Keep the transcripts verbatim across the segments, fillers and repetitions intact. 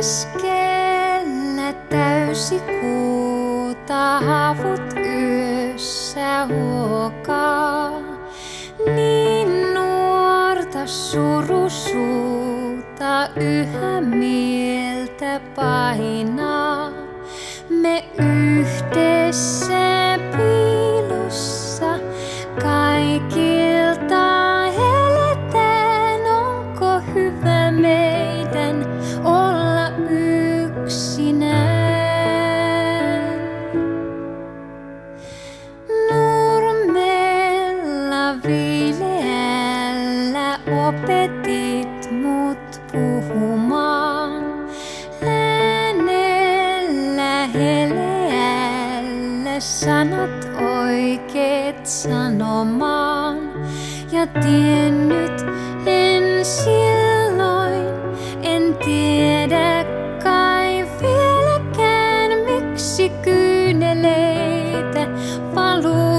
Keskellä täysikuuta havut yössä huokaa, niin nuorta surusuuta yhä mieltä painaa. Me yhdessä piilossa kaikilta eletään. Onko hyvä meidän olla yksinään? Nurmella viileällä opetit mut puhumaan. Äänellä heleällä sanot oikeet sanomaan. Ja tiennyt en silloin, en tiedä kai vieläkään, miksi kyyneleitä valuu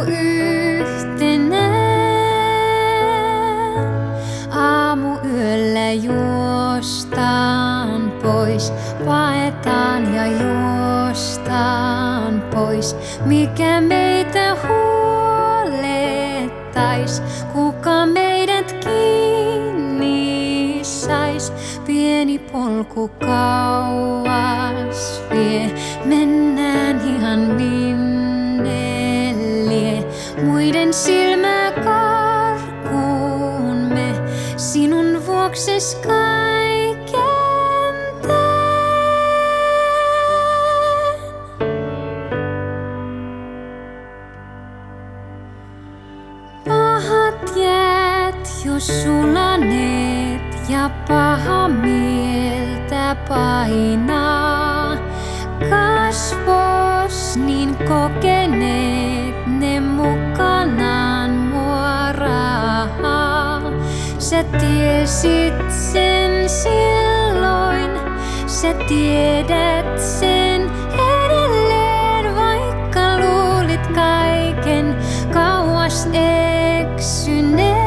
yhtenään. Aamuyöllä juostaan pois, paetaan ja juostaan pois. Mikä meitä huolettais, kuka meidät kiinni sais? Pieni polku kauas vie, mennään ihan minne lie. Muiden silmää karkuun me, sinun vuokses kaiken teen. Pahat jäät jo sulaneet ja paha mieltä painaa. Kasvos niin kokeneet ne mukanaan mua raahaa. Sä tiesit sen silloin, sä tiedät sen edelleen, vaikka luulit kaiken kauas eksyneen.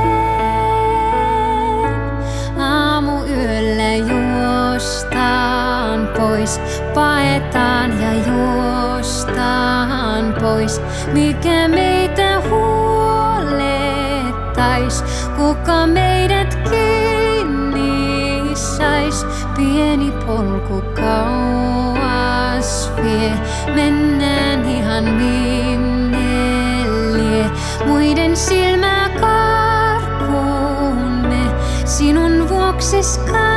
Aamuyöllä juostaan pois, paetaan ja juostaan pois. Mikä meitä huolettais, kuka meidät kiinni sais? Pieni polku kauas vie, mennään ihan minne lie. Muiden silmää karkuun me, sinun vuokses